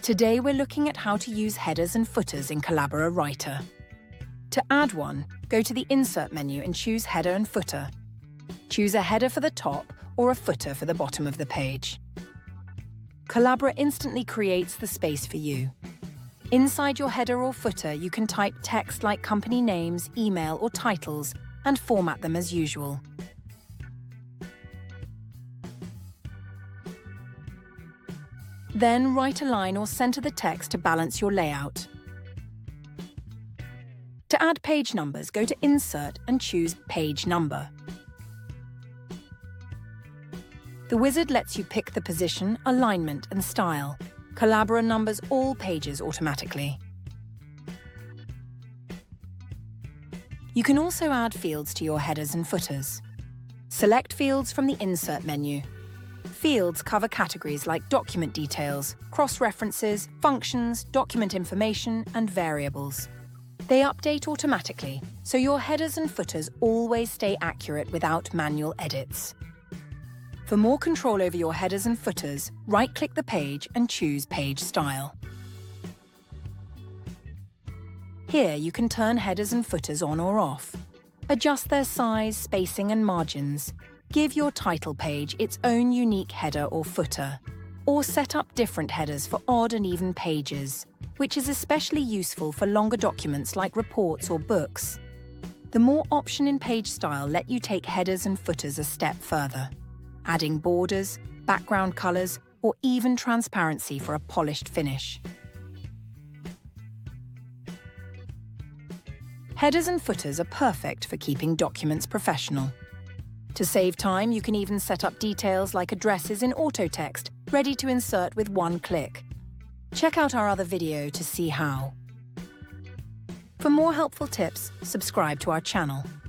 Today we're looking at how to use headers and footers in Collabora Writer. To add one, go to the Insert menu and choose Header and Footer. Choose a header for the top or a footer for the bottom of the page. Collabora instantly creates the space for you. Inside your header or footer, you can type text like company names, email, or titles and format them as usual. Then write a line or center the text to balance your layout. To add page numbers, go to Insert and choose Page Number. The wizard lets you pick the position, alignment, and style. Collabora numbers all pages automatically. You can also add fields to your headers and footers. Select fields from the Insert menu. Fields cover categories like document details, cross-references, functions, document information, and variables. They update automatically, so your headers and footers always stay accurate without manual edits. For more control over your headers and footers, right-click the page and choose Page Style. Here you can turn headers and footers on or off, adjust their size, spacing, and margins, give your title page its own unique header or footer, or set up different headers for odd and even pages, which is especially useful for longer documents like reports or books. The more option in page style let you take headers and footers a step further, adding borders, background colors, or even transparency for a polished finish. Headers and footers are perfect for keeping documents professional. To save time, you can even set up details like addresses in auto text, ready to insert with one click. Check out our other video to see how. For more helpful tips, subscribe to our channel.